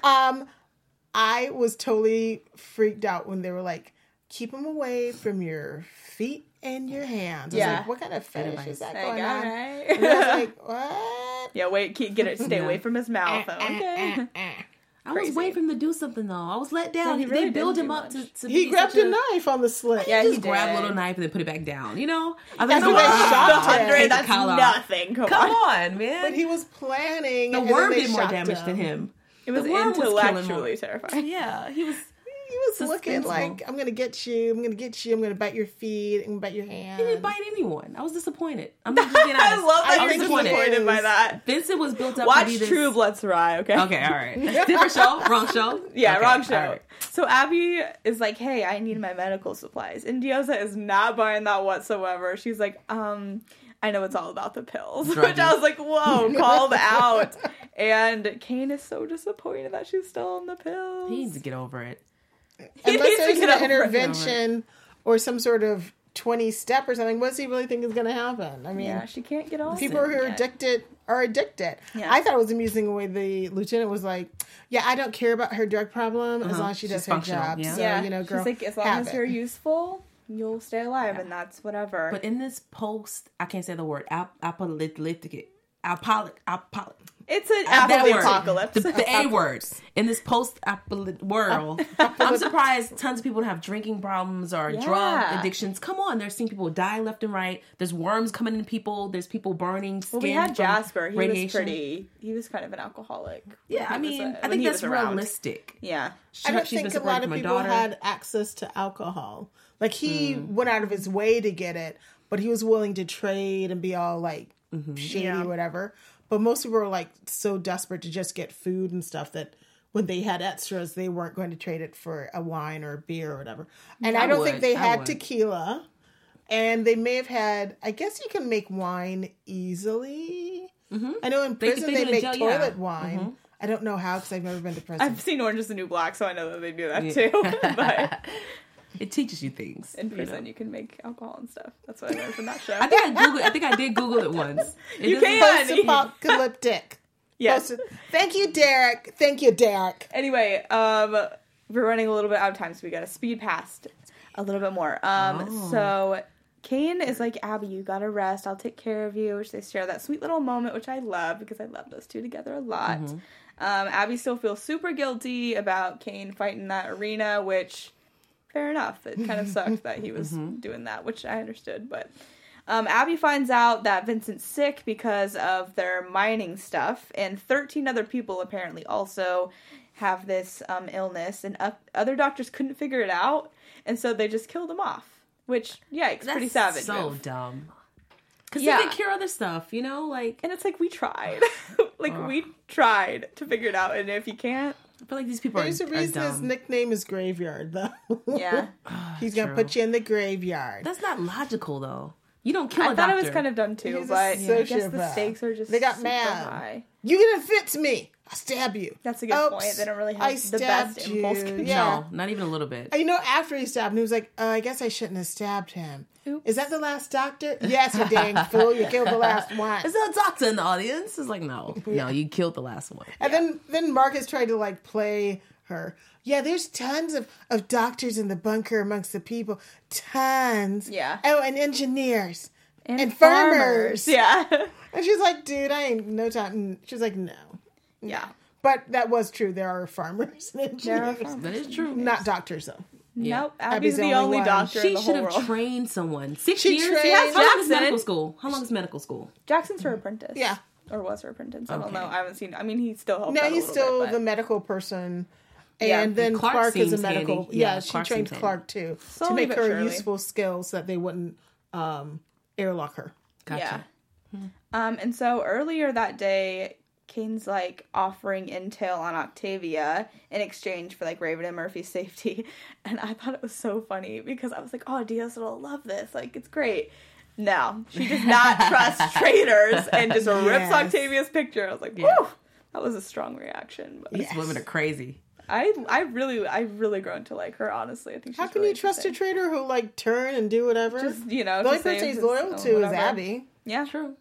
I was totally freaked out when they were like, keep him away from your feet and your hands. I was Yeah. like, what kind of fetish is that Like, going all on? right. And I was like, what? Yeah, wait, stay away from his mouth. Okay. I was Crazy. waiting for him to do something though. I was let down. he really They build didn't him do up much. to He be grabbed such a knife on the slit. Yeah, just he grab a did. little knife and then put it back down. You know, I That's think what they shot him. 100, Take the that's collar off. nothing. Come Come on. on, man. But he was planning. The and worm then they did more shot damage than him. It was The worm was killing intellectually more. terrifying. Yeah, he was. He was looking Suspenseful. like, I'm going to get you. I'm going to get you. I'm going to bite your feet. I'm going to bite your hand. He didn't bite anyone. I was disappointed. I'm just being honest. I love that I you're think he disappointed is. by that. Vincent was built up to Watch be this. True Blood Sarai, okay? Okay, all right. Different show, wrong show. Yeah, Okay, wrong show. all right. So Abby is like, hey, I need my medical supplies. And Diosa is not buying that whatsoever. She's like, I know it's all about the pills. Druggy. Which I was like, whoa, called out. And Kane is so disappointed that she's still on the pills. He needs to get over it. Unless needs to there's get an over it. intervention or some sort of 20 step or something, what does he really think is going to happen? I mean, Yeah, she can't get off people it who are yet. addicted are addicted. Yeah. I thought it was amusing the way the lieutenant was like, yeah, I don't care about her drug problem as long as she She's does her functional, job. yeah. So, Yeah, you know, girl, she's like, as long have as it. you're useful, you'll stay alive, and that's whatever. But in this post, I can't say the word apocalyptic. It's an That apple word. apocalypse. The A words in this post-apocalyptic world. I'm surprised tons of people have drinking problems or drug Yeah. addictions. Come on, there's seen people die left and right. There's worms coming in people. There's people burning skin. Well, we had from Jasper. He radiation. he was kind of an alcoholic. Yeah, I when he mean, was, I when think he that's was around. realistic. Yeah. I don't She's been think a separated lot of from her people daughter. had access to alcohol. Like, he went out of his way to get it, but he was willing to trade and be all, like, shady Yeah. or whatever. but most people were like so desperate to just get food and stuff that when they had extras, they weren't going to trade it for a wine or a beer or whatever. And I don't think they had tequila. And they may have had, I guess you can make wine easily. Mm-hmm. I know in prison they make toilet wine. Mm-hmm. I don't know how because I've never been to prison. I've seen Orange is the New Black, so I know that they do that too. But it teaches you things. In prison, you can make alcohol and stuff. That's what I learned from that show. I think I did Google it once. You can. Post-apocalyptic. Yes. Thank you, Derek. Anyway, we're running a little bit out of time, so we got to speed past a little bit more. So Kane is like, Abby, you gotta rest. I'll take care of you. Which they share that sweet little moment, which I love because I love those two together a lot. Mm-hmm. Abby still feels super guilty about Kane fighting that arena, which, fair enough. It kind of sucked that he was doing that, which I understood. But Abby finds out that Vincent's sick because of their mining stuff, and 13 other people apparently also have this illness, and other doctors couldn't figure it out, and so they just killed him off. Which, it's pretty savage. So dumb. Because they can cure other stuff, like... And it's like, we tried. We tried to figure it out, and if you can't... I feel like these people There's a reason his nickname is Graveyard, though. Yeah. He's going to put you in the graveyard. That's not logical, though. You don't kill a doctor. I thought it was kind of dumb, too, but I guess the stakes are just They got mad. High. You didn't fit me. I'll stab you. That's a good point. They don't really have the best impulse control. No, not even a little bit. After he stabbed him, he was like, I guess I shouldn't have stabbed him. Oops. Is that the last doctor? Yes, you dang fool. You killed the last one. Is there a doctor in the audience? It's like, no, you killed the last one. And then Marcus tried to, play her. Yeah, there's tons of doctors in the bunker amongst the people. Tons. Yeah. Oh, and engineers. And farmers. Yeah. And she's like, dude, I ain't no time. She's like, no. Yeah. But that was true. There are farmers and engineers. That is true. Not doctors, though. Yeah. Nope. Abby's the only doctor in the whole world. She should have trained someone. 6 years? She has How long is medical school? How long is medical school? Jackson's her apprentice. Yeah. Or was her apprentice. I don't know. I haven't seen... I mean, he still helps out he's still bit, the medical person. And then Clark is a medical... Handy. Yeah, she trained Clark, too. Slowly to make her useful skills so that they wouldn't airlock her. Gotcha. Yeah. And so earlier that day... Kane's offering intel on Octavia in exchange for Raven and Murphy's safety, and I thought it was so funny because I was like, "Oh, Diaz will love this. It's great." No, she does not trust traitors and just rips Octavia's picture. I was like, "Whew, that was a strong reaction." But these women are crazy. I really grown to like her. Honestly, I think. How can you trust a traitor who turn and do whatever? Just the only person he's loyal to is Abby. Yeah, true.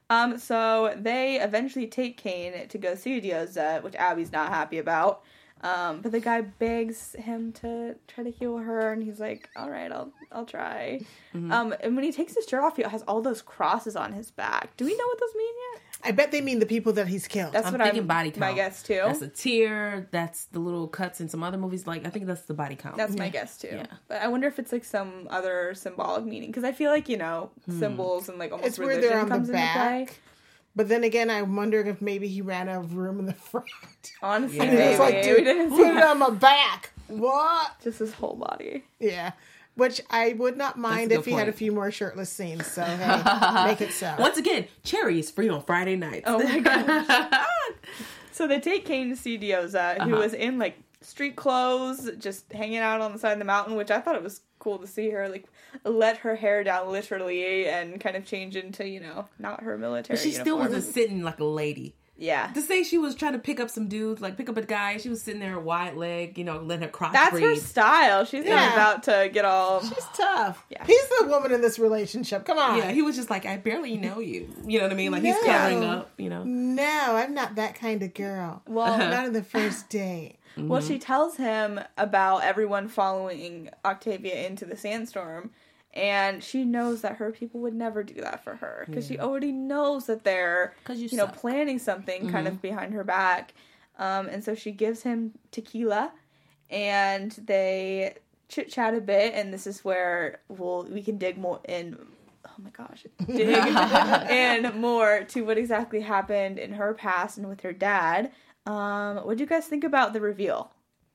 So they eventually take Kane to go see Diosa, which Abby's not happy about. But the guy begs him to try to heal her, and he's like, "All right, I'll try." Mm-hmm. And when he takes his shirt off, he has all those crosses on his back. Do we know what those mean yet? I bet they mean the people that he's killed. That's what I'm thinking. Body count. My guess too. That's a tear. That's the little cuts in some other movies. I think that's the body count. That's my guess too. Yeah. But I wonder if it's some other symbolic meaning, because I feel like symbols and almost it's religion where they're on comes the back. into play. But then again, I'm wondering if maybe he ran out of room in the front. Honestly, and he was like, "Dude, put it on my back." What? Just his whole body. Yeah. Which I would not mind if he had a few more shirtless scenes. So, hey, make it so. Once again, Cherry is free on Friday nights. Oh, my gosh. So they take Kane to see Diosa, who was in, street clothes, just hanging out on the side of the mountain, which I thought it was cool to see her, let her hair down literally and kind of change into, not her military But she uniform. still wasn't sitting like a lady. Yeah. To say she was trying to pick up some dudes, pick up a guy, she was sitting there wide leg, letting her cross That's breathe. her style. She's not about to get all... She's tough. Yeah. He's the woman in this relationship. Come on. Yeah, he was just I barely know you. You know what I mean? He's covering up, No, I'm not that kind of girl. Well, not on the first date. Mm-hmm. Well, she tells him about everyone following Octavia into the sandstorm, and she knows that her people would never do that for her, because she already knows that they're, planning something kind of behind her back. And so she gives him tequila, and they chit-chat a bit, and this is where we can dig more in... Oh my gosh. Dig in more to what exactly happened in her past and with her dad. What do you guys think about the reveal?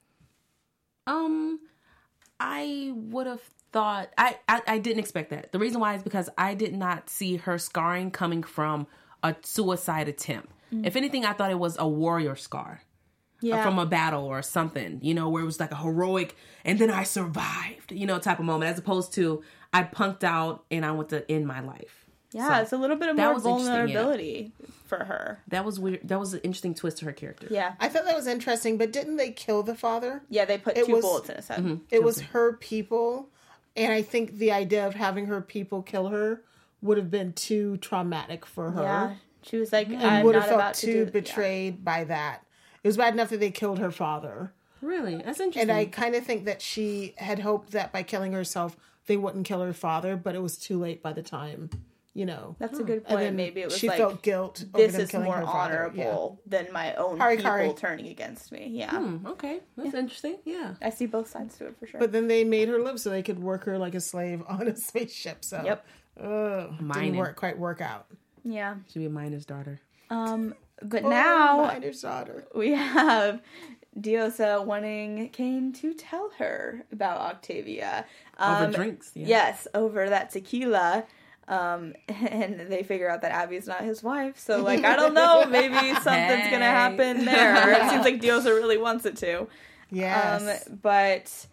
I would have thought... I didn't expect that. The reason why is because I did not see her scarring coming from a suicide attempt. If anything, I thought it was a warrior scar. Yeah. From a battle or something, where it was like a heroic, and then I survived, type of moment, as opposed to I punked out and I want to end my life. Yeah, So, it's a little bit of that more was interesting, vulnerability for her. That was weird. That was an interesting twist to her character. Yeah. I thought that was interesting, but didn't they kill the father? Yeah, they put It 2 was- bullets in his head. It was her people, and I think the idea of having her people kill her would have been too traumatic for her. Yeah. She was like, And I'm would not have felt about to too do betrayed by that. It was bad enough that they killed her father. Really, that's interesting. And I kind of think that she had hoped that by killing herself, they wouldn't kill her father, but it was too late by the time, That's a good And point. then Maybe it was she like, felt guilt over this them is killing more her father. honorable than my own Hari, people Hari. turning against me. Yeah. Okay, that's interesting. Yeah. I see both sides to it for sure. But then they made her live so they could work her like a slave on a spaceship. So Yep. didn't Mining. quite work out. Yeah. Should be a miner's daughter. But Oh, now miner's daughter. we have Diosa wanting Kane to tell her about Octavia. Over drinks. Yeah. Yes, over that tequila. And they figure out that Abby's not his wife. So, like, I don't know. Maybe something's going to happen there. It seems like Diosa really wants it to. Yes. But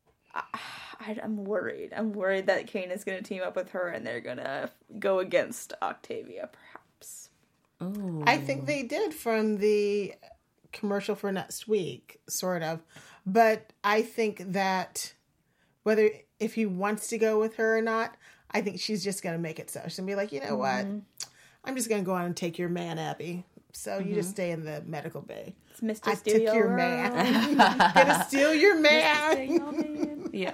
I'm worried. I'm worried that Kane is going to team up with her and they're going to go against Octavia, perhaps. Oh. I think they did from the commercial for next week, sort of. But I think that whether if he wants to go with her or not, I think she's just going to make it so. She's going to be like, you know what? I'm just going to go on and take your man, Abby. So you just stay in the medical bay. It's Mr. I Steal took your Girl. man. Gonna steal your man. Yeah.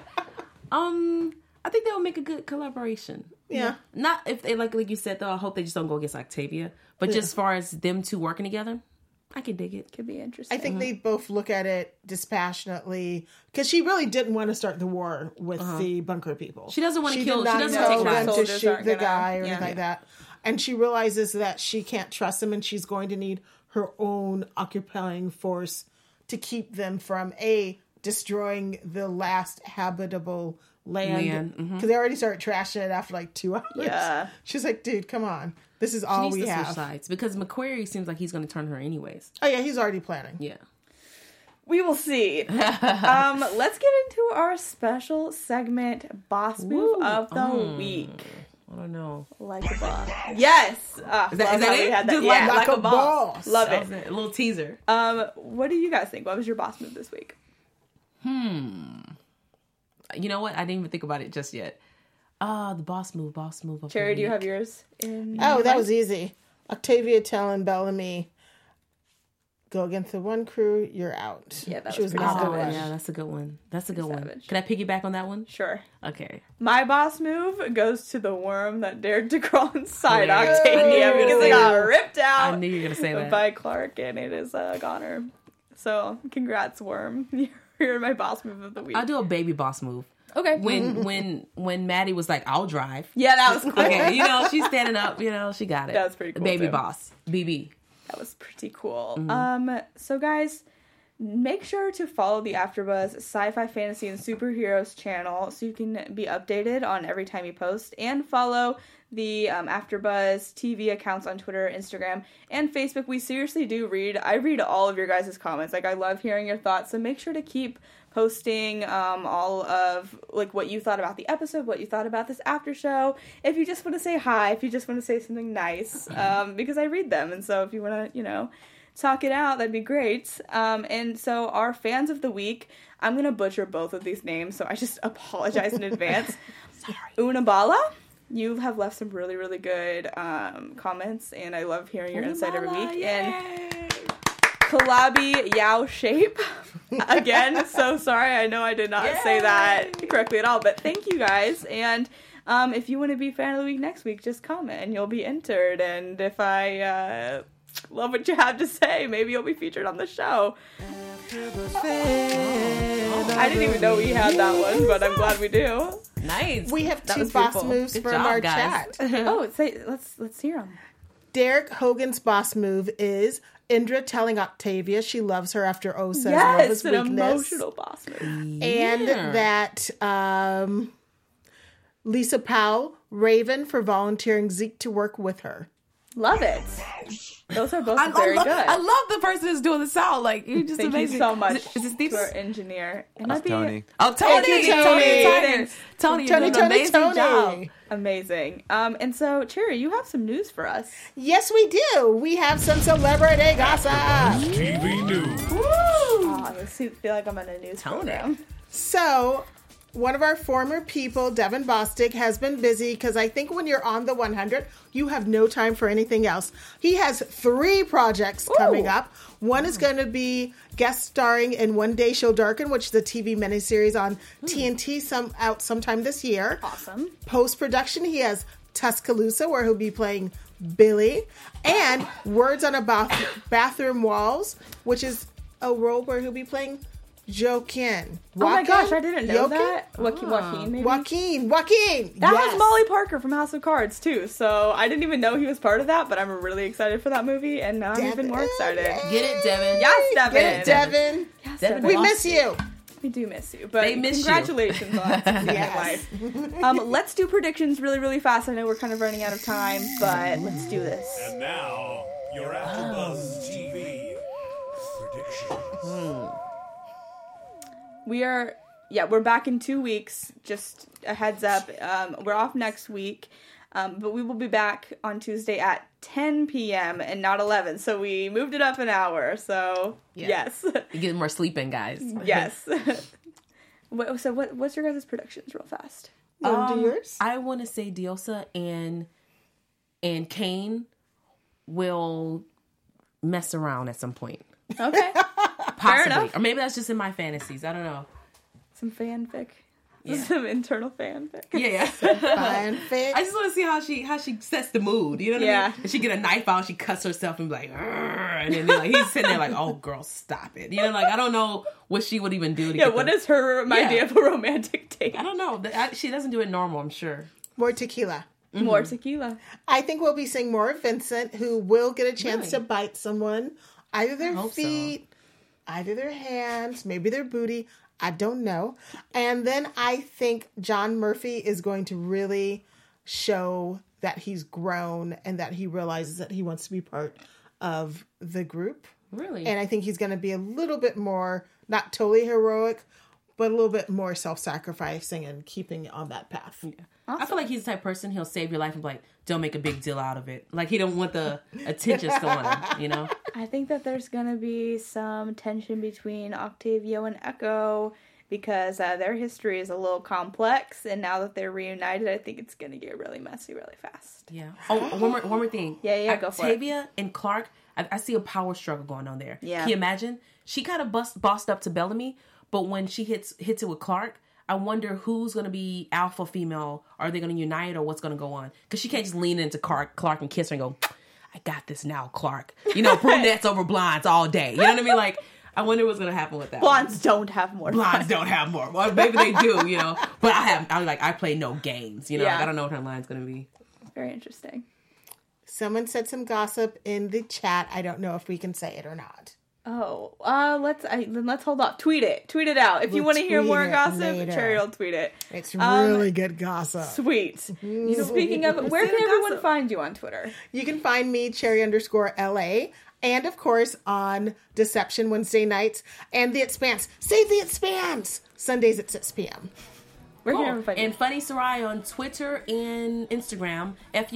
I think they'll make a good collaboration. Yeah. Not if they like you said though. I hope they just don't go against Octavia. But just as far as them two working together, I can dig it. Could be interesting. I think they both look at it dispassionately because she really didn't want to start the war with the bunker people. She doesn't want to She kill. did She not doesn't tell take them lives. to Soldiers shoot aren't the gonna- guy or yeah. anything like that. And she realizes that she can't trust him and she's going to need her own occupying force to keep them from destroying the last habitable land. Because they already started trashing it after like 2 hours. Yeah. She's like, dude, come on. This is She all needs we to switch have. sides because McQuarrie seems like he's going to turn her anyways. Oh, yeah, he's already planning. Yeah. We will see. Let's get into our special segment, Boss Move of the Week. I don't know. Like a boss. Yes! Is that it? Had that. Just Yeah, like a boss. Love That it. was a little teaser. What do you guys think? What was your boss move this week? You know what? I didn't even think about it just yet. The boss move of Cherry, the do you week. have yours? Oh, that was easy. Octavia telling Bellamy, go against the one crew, you're out. Yeah, that she was was pretty not the Oh, one. yeah, that's a good one. That's a good one. savage. Can I piggyback on that one? Sure. Okay. My boss move goes to the worm that dared to crawl inside Yeah. Octavia I knew you were because gonna it say got that. ripped out I knew you were gonna say that. by Clark, and it is a goner. So, congrats, worm. You're my boss move of the week. I'll do a baby boss move. Okay. When Maddie was like, I'll drive. Yeah, that was cool. Okay, she's standing up, she got it. That was pretty cool, Baby too. boss. BB. That was pretty cool. So guys, make sure to follow the AfterBuzz Sci-Fi, Fantasy, and Superheroes channel so you can be updated on every time you post, and follow the AfterBuzz TV accounts on Twitter, Instagram, and Facebook. We seriously do I read all of your guys' comments. Like, I love hearing your thoughts, so make sure to keep posting all of like what you thought about the episode, what you thought about this after show. If you just want to say hi, if you just want to say something nice, because I read them, and so if you want to, talk it out, that'd be great. And so our fans of the week, I'm gonna butcher both of these names, so I just apologize in advance. Sorry. Unabala, you have left some really, really good comments, and I love hearing your insight every week. And Kalabi Yao Shape. Again, so sorry. I know I did not say that correctly at all, but thank you guys. And if you want to be fan of the week next week, just comment and you'll be entered. And if I love what you have to say, maybe you'll be featured on the show. I didn't even know we had that one, but I'm glad we do. Nice. We have That two was pretty boss cool. moves Good from job, our guys. chat. Oh, let's hear them. Derek Hogan's boss move is Indra telling Octavia she loves her after O says love Yes, is an weakness. emotional boss move. And that Lisa Powell, Raven, for volunteering Zeke to work with her. Love it. Those are both very good. I love the person who's doing the sound. Like, you're just Thank amazing. you so much Is it Steve? to our engineer. It That's Tony. Oh, Tony! Tony, you're doing an amazing job. Amazing. And so, Cherry, you have some news for us. Yes, we do. We have some celebrity gossip. TV news. Oh, I feel like I'm on a news program. So, one of our former people, Devin Bostic, has been busy because I think when you're on the 100, you have no time for anything else. He has 3 projects coming up. One is going to be guest starring in One Day Shall Darken, which is a TV miniseries on TNT out sometime this year. Awesome. Post-production, he has Tuscaloosa, where he'll be playing Billy, and Words on a Bathroom Walls, which is a role where he'll be playing Joaquin. Oh my gosh, I didn't know that. Joaquin, maybe? Joaquin. That was Molly Parker from House of Cards, too. So I didn't even know he was part of that, but I'm really excited for that movie, and now I'm even more excited. Get it, Devin. Yes, Devin. Get it, Devin. Yes, Devin. Devin. We miss you. We do miss you, but They miss you. congratulations on succeeding Yes. in life. Let's do predictions really, really fast. I know we're kind of running out of time, but let's do this. And now, your AfterBuzz TV predictions. We're back in 2 weeks. Just a heads up. We're off next week, but we will be back on Tuesday at 10 p.m. and not 11. So we moved it up an hour. So yes, You're getting more sleep in, guys. yes. So what's your guys' predictions, real fast? You want to do yours? I want to say Diosa and Kane will mess around at some point. Okay, Possibly. enough. Or maybe that's just in my fantasies. I don't know. some fanfic. Yeah. Some internal fanfic. Yeah. Fanfic. I just want to see how she sets the mood. You know what I mean? And she get a knife out, she cuts herself and be like, "Arr," and then like, he's sitting there like, "Oh, girl, stop it." You know, like I don't know what she would even do. To Yeah, get what the- is her idea of a romantic date? I don't know. She doesn't do it normal. I'm sure. More tequila. More tequila. I think we'll be seeing more of Vincent, who will get a chance to bite someone. Either their hope so. feet, either their hands, maybe their booty. I don't know. And then I think John Murphy is going to really show that he's grown and that he realizes that he wants to be part of the group. Really? And I think he's going to be a little bit more, not totally heroic, but a little bit more self-sacrificing and keeping on that path. Yeah. I feel like he's the type of person, he'll save your life and be like, don't make a big deal out of it. Like he don't want the attention still on him, you know? I think that there's going to be some tension between Octavio and Echo because their history is a little complex, and now that they're reunited, I think it's going to get really messy really fast. Yeah. Oh, one more thing. Yeah, go for it. Octavia and Clark, I see a power struggle going on there. Yeah. Can you imagine? She kind of bossed up to Bellamy, but when she hits it with Clark, I wonder who's going to be alpha female. Are they going to unite or what's going to go on? Because she can't just lean into Clark and kiss her and go, I got this now, Clark. You know, brunettes over blondes all day. You know what I mean? Like, I wonder what's going to happen with that. Blondes don't have more Blondes fun. don't have more. Well, maybe they do, you know. But I play no games, you know. Yeah. Like, I don't know what her line's going to be. Very interesting. Someone said some gossip in the chat. I don't know if we can say it or not. Oh, let's hold off. Tweet it out. If you We'll want to hear tweet more it gossip, later. Cherry will tweet it. It's really good gossip. Sweet. Speaking of, where can everyone find you on Twitter? You can find me, Cherry_LA, and of course on Deception Wednesday nights and The Expanse. Save The Expanse! Sundays at 6 p.m. Where can Cool. everyone find you? And Funny Sarai on Twitter and Instagram,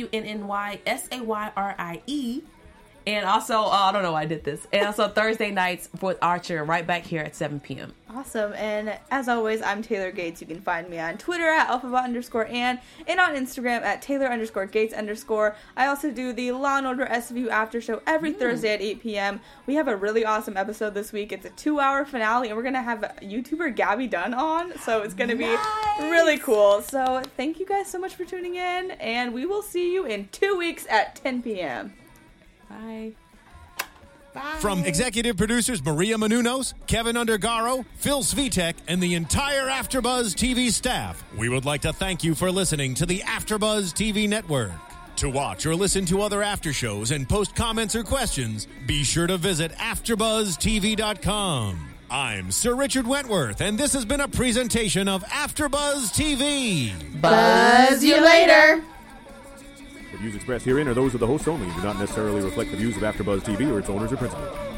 FUNNYSAYRIE. And also, I don't know why I did this. And also Thursday nights with Archer, right back here at 7 p.m. Awesome. And as always, I'm Taylor Gates. You can find me on Twitter at alphabot_Ann and on Instagram at Taylor_Gates_. I also do the Law & Order SVU after show every Thursday at 8 p.m. We have a really awesome episode this week. It's a 2-hour finale, and we're going to have YouTuber Gabby Dunn on. So it's going to be really cool. So thank you guys so much for tuning in, and we will see you in 2 weeks at 10 p.m. Bye. Bye. From executive producers Maria Menounos, Kevin Undergaro, Phil Svitek, and the entire AfterBuzz TV staff, we would like to thank you for listening to the AfterBuzz TV network. To watch or listen to other after shows and post comments or questions, be sure to visit AfterBuzzTV.com. I'm Sir Richard Wentworth, and this has been a presentation of AfterBuzz TV. Buzz you later. The views expressed herein are those of the hosts only and do not necessarily reflect the views of AfterBuzz TV or its owners or principals.